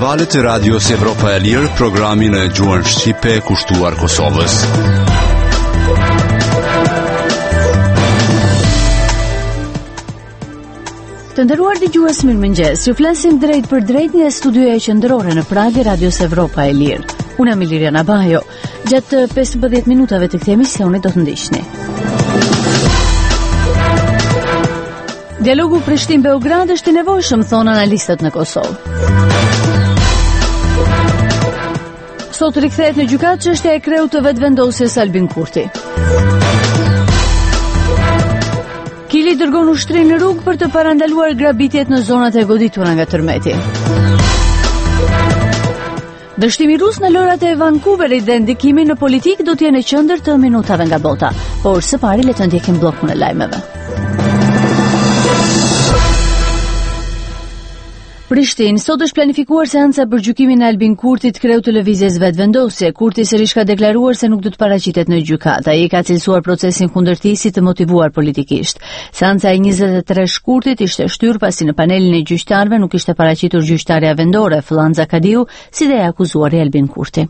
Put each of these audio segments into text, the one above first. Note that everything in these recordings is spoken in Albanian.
Valët e Radios Evropa e Lirë, programin e gjuhën shqipe kushtuar Kosovës. Të nderuar dëgjues, mirëmëngjes. Ju flasim drejt për drejt nga studioja qendrore në Pragë, Radios Evropa e Lirë. Unë jam Liliana Bajo. Gjatë 15 minutave të këtij emisioni do të ndiqni. Dialogu Prishtinë-Beograd është i nevojshëm, thonë analistët në Kosovë. Sot rikthehet në gjykatë çështja e kreut të vetëvendosjes Albin Kurti. Kili dërgon ushtri në rrugë për të parandaluar grabitjet në zonat e goditura nga tërmeti. Dështimi rus në lojrat e Vancouverit dhe ndikimi në politikë do të jenë në qendër të minutave nga bota, por së pari le të ndjekim bllokun e lajmeve. Prishtinë, sot është planifikuar seanca për gjykimin e Albin Kurtit, kreu të lëvizjes vetëvendosje. Kurti sërish ka deklaruar se nuk do të paraqitet në gjykatë. Ai ka cilësuar procesin kundër tij si të motivuar politikisht. Seanca e 23 shkurtit ishte shtyr pasi në panelin e gjyqtarëve nuk ishte paraqitur gjyqtarja vendore Fllanda Kadiu, si dhe e akuzuari Albin Kurti.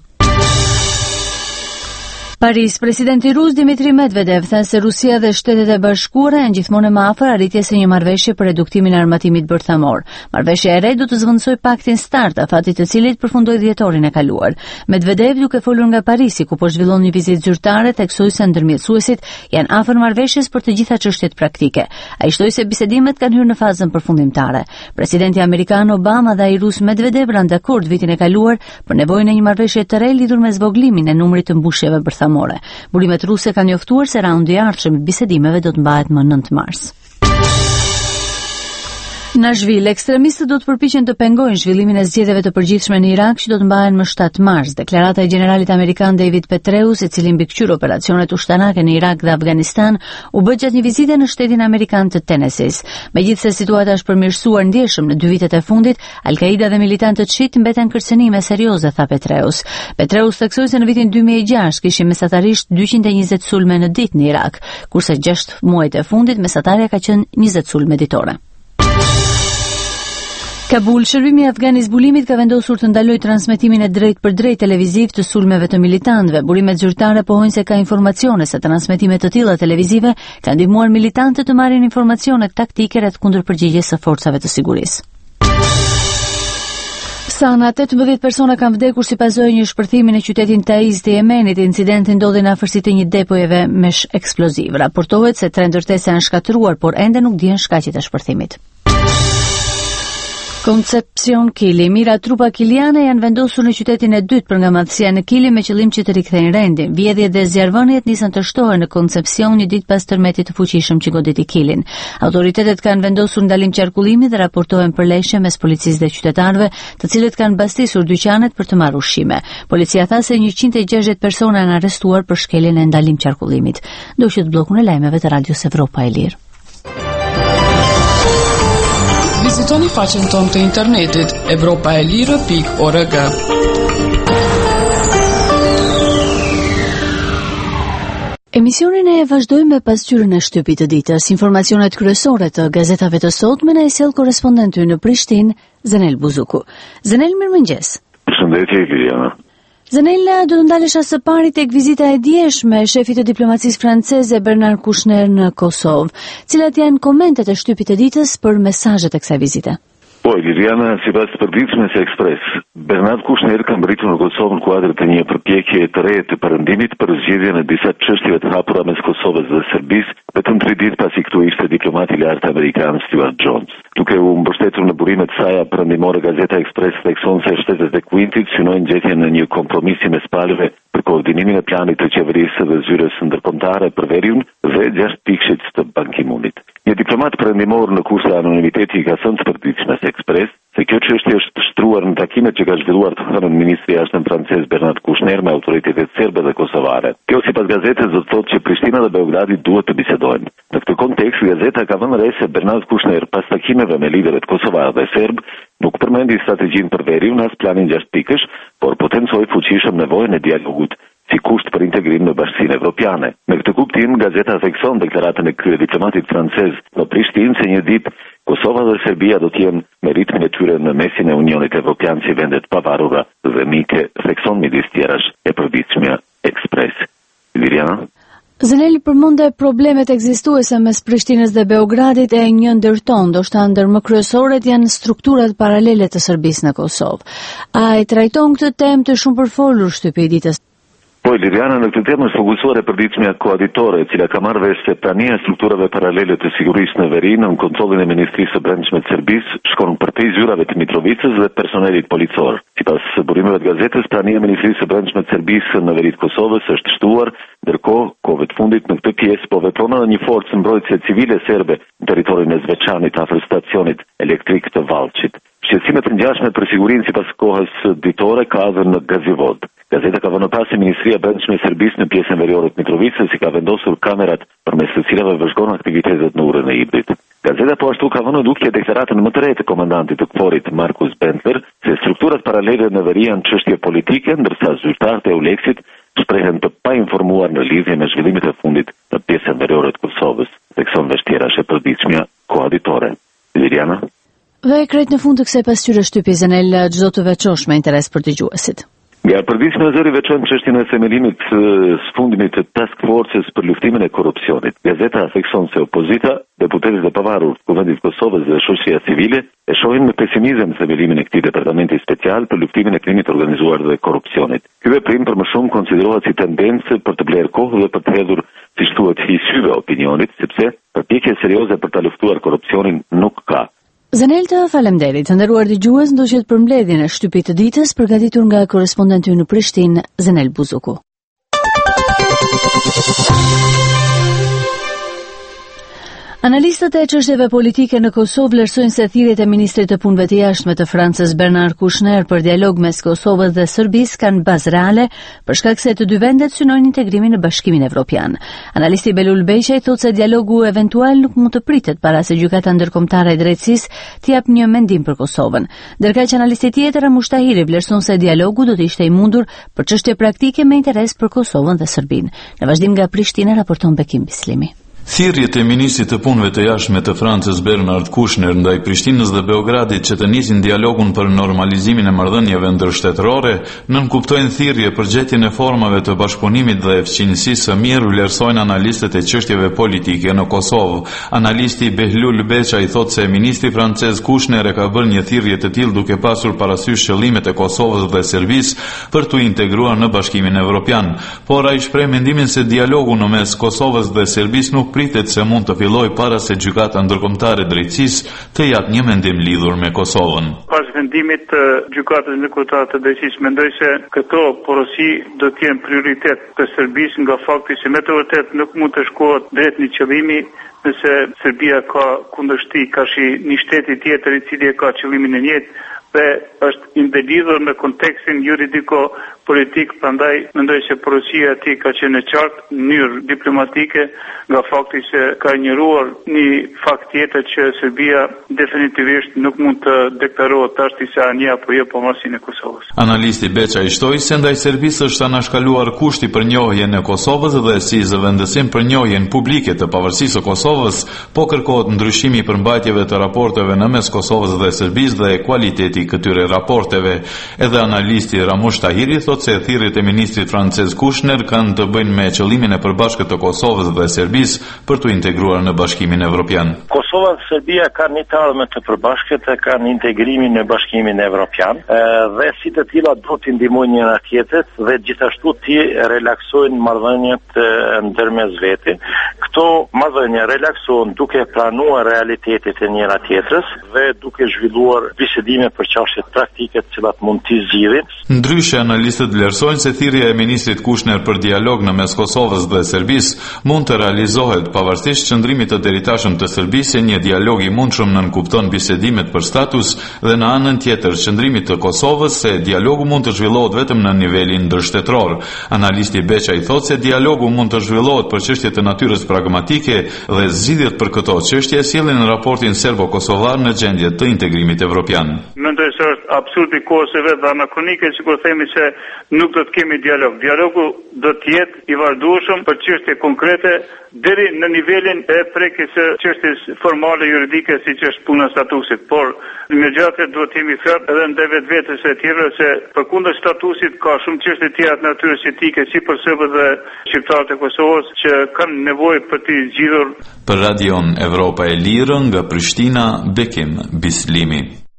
Paris, presidenti rus Dmitri Medvedev thënë se Rusia dhe Shtetet e Bashkuara janë gjithmonë më afër arritjes së një marrëveshje për reduktimin e armatimit bërthamor. Marrëveshja e re do të zvendësojë paktin START, afati të cilit përfundoi dhjetorin e kaluar. Medvedev, duke folur nga Parisi, ku po zhvillon një vizitë zyrtare, theksoi se ndërmjetësuesit janë afër marrëveshjes për të gjitha çështjet praktike. Ai shtoi se bisedimet kanë hyrë në fazën përfundimtare. Presidenti amerikan Obama dhe ai rus Medvedev ranë dakord vitin e kaluar për nevojën e një marrëveshje të re lidhur me zvogëlimin e numrit të mbushjeve bërthamore. Burimet ruse kanë njoftuar se raundi i ardhshëm i bisedimeve do të mbahet më 9 mars. Në Nashville, ekstremistët do të përpiqen të pengojnë zhvillimin e zgjedhjeve të përgjithshme në Irak që do të mbahen më 7 mars. Deklarata e generalit amerikan David Petraeus, i cili mbikëqyr operacionet ushtarake në Irak dhe Afganistan, u bë gjatë një vizite në shtetin amerikan të Tennessee. Megjithse situata është përmirësuar ndjeshëm në 2 vitet e fundit, Al-Qaida dhe militantët shit mbeten kërcënime serioze, tha Petraeus. Petraeus theksoi se në vitin 2006 kishin mesatarisht 220 sulme në ditë në Irak, kurse 6 muajt e fundit mesatarja ka qenë 20 sulme ditore. Kabul, shërbimi i afgan i zbulimit ka vendosur të ndalojë transmetimin e drejt për drejt televiziv të sulmeve të militantëve. Burimet zyrtare pohojnë se ka informacione se transmetime të tilla televizive kanë ndihmuar militantët të marrin informacione taktike rreth kundërpërgjigjes së forcave të sigurisë. Sana, 18 persona kanë vdekur si pasojë një shpërthimi në qytetin Taiz të Yemenit. Incidenti ndodhi në afërsitë të një depojeve me eksploziv. Raportohet se 3 ndërtesa janë shkatëruar, por ende nuk dihen shkaqjet e shpërthimit. Concepcion Kili, mira trupa kiliane janë vendosur në qytetin e dytë për nga madhësia në Kili me qëllim që të rikthejnë rendin. Vjedhjet dhe zjarrvëniet nisën të shtohen në Concepcion një ditë pas tërmetit të fuqishëm që goditi Kilin. Autoritetet kanë vendosur ndalim qarkullimi dhe raportohen përleshje mes policisë dhe qytetarëve, të cilët kanë mbastisur dyqanet për të marrë ushqime. Policia tha se 160 persona janë arrestuar për shkeljen e ndalim qarkullimit. Ndoqët bllokun e lajmeve të Radios Evropa e Lirë. Vizitoni faqen tonë të internetit evropaelire.org. Emisionin e vazhdojmë me pasqyrën e shtypit të ditës. Informacionet kryesore të gazetave të sotme na i sjell korrespondenti në Prishtinë, Zenel Buzuku. Zenel, mirëmëngjes. Përshëndetje, Liliana. Zanella, do të ndalesha së pari tek vizita e djeshme e shefit të diplomacisë franceze Bernard Kouchner në Kosovë. Cilat janë komentet e shtypit të ditës për mesazhet e kësaj vizite? Po, Liliana, sipas përditshmëve së Ekspres, Bernard Kouchner ka mbërritur në Kosovë në kuadër të një përpjekje të re të perëndimit për zgjedhjen e disa çështjeve të hapura mes Kosovës dhe Serbisë, vetëm 3 ditë pasi këtu ishte diplomati i lartë amerikan Stuart Jones. Duke u mbështetur në burimet e saj perëndimore, gazeta Ekspres thekson se shtetet e Quintit synojnë gjetjen në një kompromisi mes palëve për koordinimin e planit të qeverisë dhe zyrës ndërkombëtare për veriun dhe 6 pikëshit të Ban Ki-moonit. Një diplomat perëndimor në kurse anonimiteti ka thënë të përditshme së Ekspres se kjo çështje është shtruar në takimet që ka zhvilluar të hënën ministri i jashtëm francez Bernard Kouchner me autoritetet serbe dhe kosovare. Kjo sipas gazetës do të thotë që Prishtina dhe Beogradi duhet të bisedojnë. Në këtë kontekst, gazeta ka vënë re se Bernard Kouchner pas takimeve me liderët kosovar dhe serb nuk përmendi strategjinë për veriun as planin 6 pikësh, por potencoi fuqishëm nevojën e dialogut si kusht për integrim në Bashkinë Evropiane. Me këtë kuptim, gazeta thekson deklaratën e kryediplomatit francez në Prishtinë se një ditë Kosova dhe Serbia do të jenë me ritmin e tyre në mesin e Unionit Evropian si vendet pavarura dhe mike, thekson midis tjerash e përditshmja Ekspres. Liriana? Zeneli përmendë problemet ekzistuese mes Prishtinës dhe Beogradit e një ndërton, ndoshta ndër më kryesoret janë strukturat paralele të Serbisë në Kosovë. A e trajton këtë temë të shumë përfolur shtypi i ditës? Po, Liriana, në këtë temë është fokusuar e përditshmja koaditore, e cila ka marrë vesh se prania e strukturave paralele të sigurisë në veri në kontrollin e Ministrisë së Brendshme të Serbisë shkon përtej zyrave të Mitrovicës dhe personelit policor. Sipas burimeve të gazetës, prania e Ministrisë së Brendshme të Serbisë në veri të Kosovës është shtuar, ndërkohë kohëve të fundit në këtë pjesë po vepron edhe një forcë mbrojtëse civile serbe në territorin e Zvečanit afër stacionit elektrik të Vallçit. Shqetësimet të ngjashme për sigurinë sipas kohës ditore ka edhe në Gazivod. Gazeta ka vënë pas se Ministria e Brendshme e Serbisë në pjesën veriore të Mitrovicës i ka vendosur kamerat përmes të cilave vëzhgon aktivitetet në urën e Ibrit. Gazeta po ashtu ka vënë dukje deklaratën më të re të komandantit të KFOR-it Markus Bentler se strukturat paralele në veri janë çështje politike, ndërsa zyrtarët e Euleksit shprehen të painformuar në lidhje me zhvillimet e fundit në pjesën veriore të Kosovës, thekson vesh tjerash e përditshmja koaditore. Liriana? Dhe krejt në fund të kësaj pasqyre shtypi Zenel, çdo të veçosh me interes për dëgjuesit. Nga përditshmja zëri veçon çështjen e themelimit sfundimit të task forces për luftimin e korrupsionit. Gazeta thekson se opozita, deputetët e pavarur të Kuvendit të Kosovës dhe shoqëria civile e shohin me pesimizëm themelimin e këtij departamenti special për luftimin e krimit organizuar dhe korrupsionit. Ky veprim për më shumë konsiderohet si tendencë për të blerë kohë dhe për të hedhur, siç thuhet, hyjsyve opinionit, sepse përpjekje serioze për ta luftuar korrupsionin nuk ka. Zenel, të faleminderit, të nderuar dëgjues, ndoqët për mbledhjen e shtypit të ditës përgatitur nga korrespondenti në Prishtinë, Zenel Buzuku. Analistët e çështjeve politike në Kosovë vlerësojnë se thirrjet e ministrit të punëve të jashtme të Francës Bernard Kouchner për dialog mes Kosovës dhe Serbisë kanë bazë reale, për shkak se të dy vendet synojnë integrimin në Bashkimin Evropian. Analisti Belul Beqaj thotë se dialogu eventual nuk mund të pritet para se Gjykata Ndërkombëtare e Drejtësisë të japë një mendim për Kosovën. Ndërkaq analisti tjetër Ramush Tahiri vlerëson se dialogu do të ishte i mundur për çështje praktike me interes për Kosovën dhe Serbinë. Në vazhdim nga Prishtina raporton Bekim Bislimi. Thirrjet e ministrit të punëve të jashtme të Francës Bernard Kouchner ndaj Prishtinës dhe Beogradit që të nisin dialogun për normalizimin e marrëdhënieve ndërshtetërore nënkuptojnë thirrje për gjetjen e formave të bashkëpunimit dhe fqinjësisë së mirë, vlerësojnë analistët e çështjeve politike në Kosovë. Analisti Behlul Beqaj thotë se ministri francez Kouchner e ka bërë një thirrje të tillë duke pasur parasysh qëllimet e Kosovës dhe Serbisë për t'u integruar në Bashkimin Evropian, por ai shpreh mendimin se dialogu në mes Kosovës dhe Serbisë nuk pritet se mund të filloj para se Gjykata Ndërkombëtare e Drejtësisë të japë një mendim lidhur me Kosovën. Pas vendimit të Gjykatës Ndërkombëtare të Drejtësisë, mendoj se këto porosi do të jenë prioritet të Serbisë nga fakti se me të vërtetë nuk mund të shkohet drejt një qëllimi nëse Serbia ka kundërshti ka një shteti tjetër i cili ka qëllimin e njëjtë dhe është ndërlidhur me kontekstin juridiko-politik, prandaj mendoj se porosia e tij ka qenë e qartë në mënyrë diplomatike nga fakti se ka injoruar një fakt tjetër që Serbia definitivisht nuk mund të deklarohet tash se ani apo jo pavarësinë e Kosovës. Analisti Beqaj shtoi se ndaj Serbisë është anashkaluar kushti për njohjen e Kosovës dhe si zëvendësim për njohjen publike të pavarësisë së Kosovës, po kërkohet ndryshimi i përmbajtjeve të raporteve në mes Kosovës dhe Serbisë dhe kualiteti këtyre raporteve. Edhe analisti Ramush Tahiri thotë se thirrjet e ministrit francez Kouchner kanë të bëjnë me qëllimin e përbashkët të Kosovës dhe Serbisë për t'u integruar në Bashkimin Evropian. Kosova dhe Serbia kanë një të ardhme të përbashkët, kanë integrimin në Bashkimin Evropian dhe si të tilla do t'i ndihmojnë njëra tjetrit dhe gjithashtu t'i relaksojnë marrëdhëniet ndërmes vete. Këto marrëdhënie relaksohen duke planuar realitetet e njëra tjetrës dhe duke zhvilluar bisedime për çështjet praktike të cilat mund t'i zgjidhin. Ndryshe, analistët vlerësojnë se thirrja e ministrit Kouchner për dialog në mes Kosovës dhe Serbisë mund të realizohet pavarësisht qëndrimit të deritashëm të Serbisë, një dialog i mundshëm nënkupton bisedimet për status dhe në anën tjetër qëndrimit të Kosovës se dialogu mund të zhvillohet vetëm në nivelin ndërshtetëror. Analisti Beqaj thotë se dialogu mund të zhvillohet për çështje të natyrës pragmatike dhe zgjidhjet për këto çështje sjellin në raportin serbo-kosovar në gjendje të integrimit evropian. Mendoj se është absurd i kohës së vet dhe anakronike, sikur themi se nuk do të kemi dialog. Dialogu do të jetë i vazhdueshëm për çështje konkrete deri në nivelin e prekjes së çështjes formale juridike siç është puna statusit, por megjithatë duhet të jemi ferm edhe ndaj vetvetes e tjerë se përkundër statusit ka shumë çështje tjera të natyrës etike si për serbët dhe shqiptarët e Kosovës që kanë nevojë për të zgjidhur. Për Radion Evropa e Lirë nga Prishtina, Bekim Bislimi.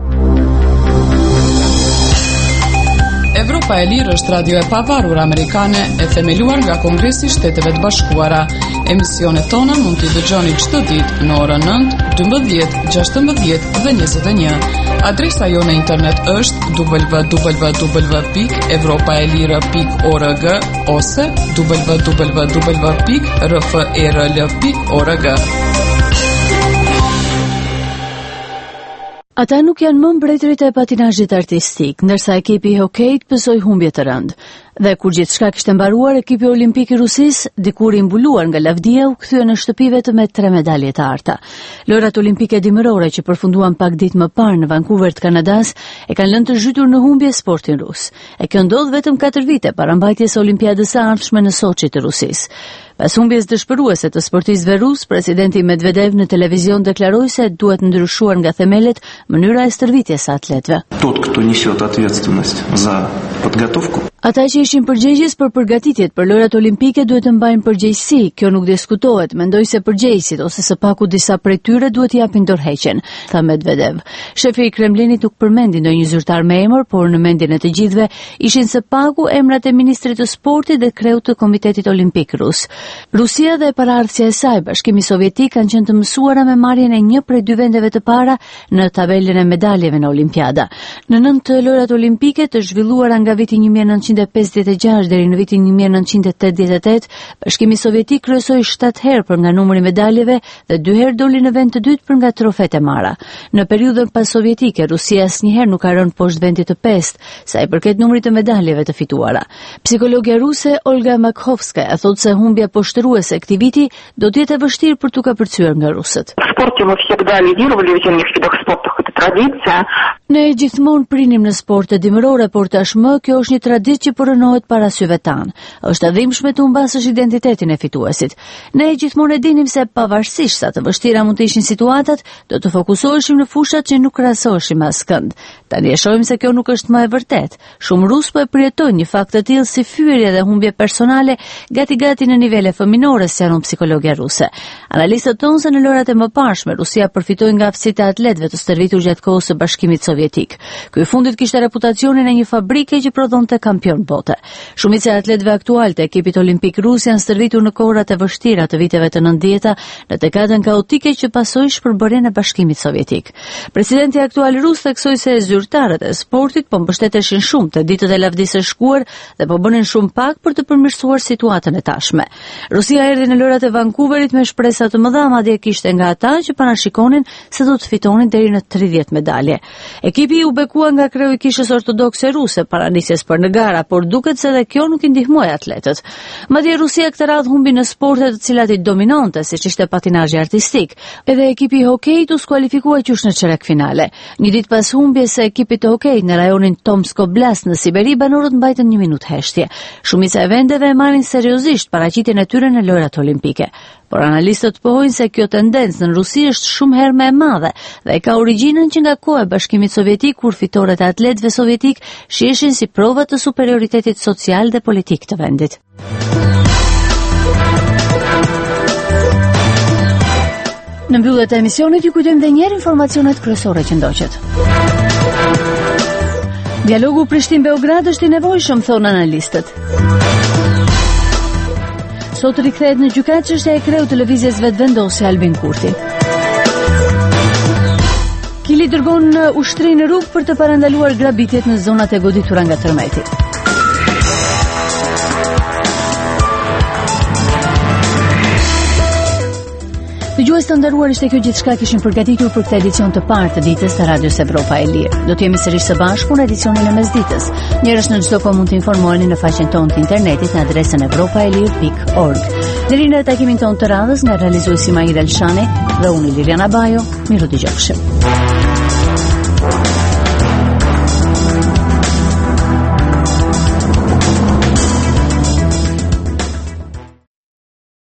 Evropa e Lirë është radio e pavarur amerikane e themeluar nga Kongresi i Shteteve të Bashkuara. Emisionet tona mund t'i dëgjoni çdo ditë në orën 9, 12, 16 dhe 21. Adresa jonë në internet është www.evropaelira.org ose www.rferl.org. Ata nuk janë më mbretërit e patinazhit artistik, ndërsa ekipi i hokejt pësoi humbje të rëndë. Dhe kur gjithçka kishte mbaruar, ekipi olimpik i Rusisë, dikur i mbuluar nga lavdia, u kthye në shtëpi vetëm me 3 medalje të arta. Lojrat olimpike dimërore që përfunduan pak ditë më parë në Vancouver të Kanadas e kanë lënë të zhytur në humbje sportin rus. E kjo ndodh vetëm 4 vite para mbajtjes së Olimpiadës së ardhshme në Sochi të Rusisë. Pas humbjes dëshpëruese të sportistëve rus, presidenti Medvedev në televizion deklaroi se duhet ndryshuar nga themelet mënyra e stërvitjes së atletëve. Тот, кто несет ответственность за подготовку. Ata që ishin përgjegjës për përgatitjet për lojrat olimpike duhet të mbajnë përgjegjësi, kjo nuk diskutohet, mendoj se përgjegjësit ose së paku disa prej tyre duhet t'i japin dorëheqjen, tha Medvedev. Shefi i Kremlinit nuk përmendi ndonjë zyrtar me emër, por në mendjen e të gjithëve ishin së paku emrat e ministrit të sportit dhe kreut të Komitetit Olimpik Rus. Rusia dhe paraardhësia e saj, Bashkimi Sovjetik, kanë qenë të mësuara me marrjen e një prej 2 vendeve të para në tabelën e medaljeve në Olimpiada. Në 9 lojrat olimpike të zhvilluara nga viti 1956 deri në vitin 1988, Bashkimi Sovjetik kryesoi 7 herë për nga numri i medaljeve dhe 2 herë doli në vend të dytë për nga trofet e marra. Në periudhën pas sovjetike, Rusia asnjëherë nuk ka rënë poshtë vendit të 5, sa i përket numrit të medaljeve të fituara. Psikologja ruse Olga Makhovskaja thotë se humbja poshtëruese e këtij viti do të jetë e vështirë për t'u kapërcyer nga rusët. Ne gjithmonë prinim në sporte dimërore, por tashmë kjo është një traditë që përrënohet para syve tanë. Është e dhimbshme të humbasësh identitetin e fituesit. Ne gjithmonë e dinim se pavarësisht sa të vështira mund të ishin situatat, do të fokusoheshim në fushat që nuk krahasoheshin me askënd. Tani e shohim se kjo nuk është më e vërtet. Shumë rusë po e përjetojnë një fakt të tillë si fyerje dhe humbje personale gati në nivele fëminore, sqaron psikologja ruse. Analistët thonë se në lojrat e mëparshme Rusia përfitoi nga aftësitë e atletëve të stërvitur gjatë kohës së Bashkimit Sovjetik. Ky i fundit kishte reputacionin e një fabrike që prodhonte kampion bote. Shumica e atletëve aktual të ekipit olimpik rus janë stërvitur në kohrat e vështira të viteve të 90-ta në dekadën kaotike që pasoi shpërbërjen e Bashkimit Sovjetik. Presidenti aktual rus theksoi se zyrtarët e sportit po mbështeteshin shumë te ditët e lavdisë së shkuar dhe po bënin shumë pak për të përmirësuar situatën e tashme. Rusia erdhi në lojrat e Vancouverit me shpresa të mëdha, madje kishte nga ata që parashikonin se do të fitonin deri në 30 medalje. Ekipi u bekua nga kreu i kishës ortodokse ruse para nisjes për në gara, por duket se edhe kjo nuk i ndihmoi atletët. Madje Rusia këtë radhë humbi në sporte të cilat i dominonte, siç ishte patinazhi artistik. Edhe ekipi i hokejit u skualifikua qysh në çerek finale. Një ditë pas humbjes së ekipit të hokejit në rajonin Tomsk Oblast në Siberi, banorët mbajtën 1 minutë heshtje. Shumica e vendeve e marrin seriozisht paraqitjen e tyre në lojrat olimpike. Por analistët pohojnë se kjo tendencë në Rusi është shumë herë më e madhe dhe ka origjinën që nga koha e Bashkimit Sovjetik, kur fitoret e atletëve sovjetik shiheshin si prova të superioritetit social dhe politik të vendit. Në mbyllje të emisionit ju kujtojmë edhe një herë informacionet kryesore që ndoqet. Dialogu Prishtinë-Beograd është i nevojshëm, thonë analistët. Sot rikthehet në gjykatë çështja e kreut të lëvizjes vetëvendosje Albin Kurti. Kili dërgon ushtri në rrugë për të parandaluar grabitjet në zonat e goditura nga tërmeti. Dëgjues të nderuar, ishte kjo gjithçka kishim përgatitur për këtë edicion të parë të ditës të Radios Evropa e Lirë. Do të jemi sërish së bashku në edicionin e mesditës. Njerëz në çdo kohë mund të informoheni në faqen tonë të internetit në adresën evropaelir.org. Deri në takimin tonë të radhës nga realizuesi Maira Elshani dhe unë Liliana Bajo, miru dëgjofshim.